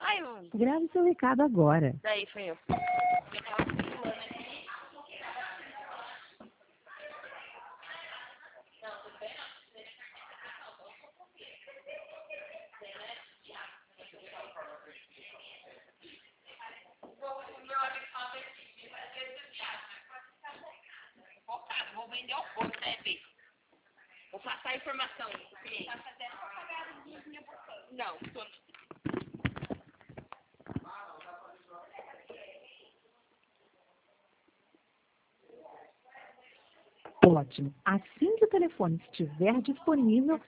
Ai, mano. Grave seu recado agora. Daí foi eu. Vou vender ao corpo, né, Bê? Vou passar a informação. Tá fazendo propaganda. Não, tô... Ótimo. Assim que o telefone estiver disponível,